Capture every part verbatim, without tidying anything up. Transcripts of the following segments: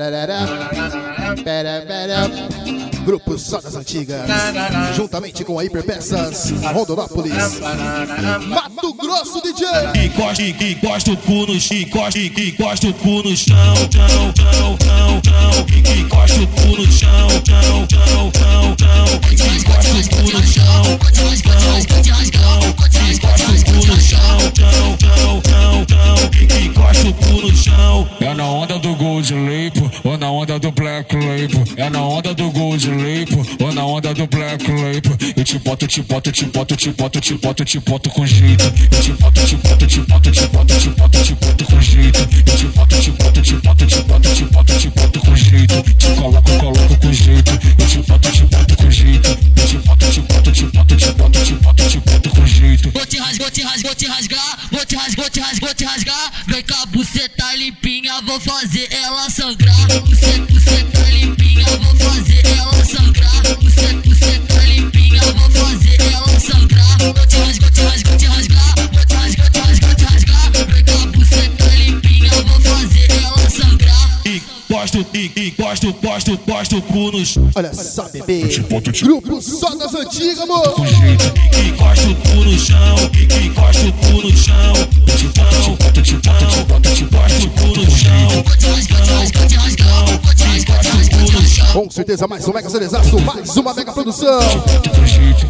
Grupo Só das Antigas, juntamente com a Hiperpeças, Rondonópolis, Mato Grosso D J. Que costa, que costa o cu no chão, que que costa o cu no chão, chão, chão, chão, chão, que que costa o cu no chão, chão, chão, chão, chão, que que costa o cu no chão, chão, chão, chão, que costa o cu no chão, chão, chão, chão, chão, que que costa o cu no chão. É na onda do Gold Label ou na onda do Black Label? É na onda do Gold Label ou na onda do Black Label? Eu te boto, te boto, te boto, te boto, te boto, te boto com jeito. Eu te boto, te boto, te boto, te boto, te boto, te boto com jeito. Eu te boto, te boto, te boto, te boto, te boto, te boto com jeito. Te coloco, coloco com jeito. Eu te boto, te boto com jeito. Eu te boto, te boto, te boto, te boto, te boto, te boto com jeito. Vou te rasgar, vou te rasgar, vou te rasgar, vou te rasgar, vou te rasgar, vou te rasgar. Vem com a buceta limpinha, vou fazer ela sangrar. Buceta, buceta limpinha, vou fazer ela sangrar. Buceta, buceta limpinha, vou fazer ela sangrar. Vou te rasgar, vou te rasgar, vou te rasgar, vou te rasgar, vou te rasgar, vou te rasgar. Vem com a buceta limpinha, vou fazer ela sangrar. E gosto, e, e gosto, gosto, gosto o cu no chão. Olha só, bebê. Grupo Só das Antigas, amor. Com jeito, e gosto o cu no chão, e e gosto o cu no chão. Te boto, te boto, te boto, te boto, te boto o cu no chão. Vou te rasgar, vou te rasgar, vou te rasgar, vou te rasgar, vou te rasgar, vou te rasgar. Com certeza, mais um mega cerezaço, mais uma mega produção. Com jeito.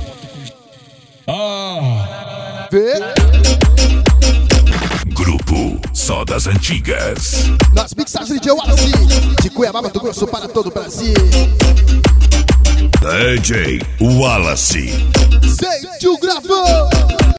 Ah. Vê? Grupo Só das Antigas. Nas mixagens de D J Wallace, de Cuiabá, Mato Grosso para todo o Brasil. D J Wallace. Sente o gravão.